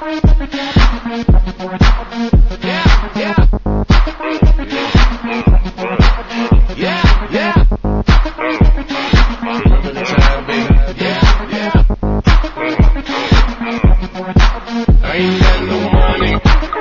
Remember the time, baby. I ain't got no money.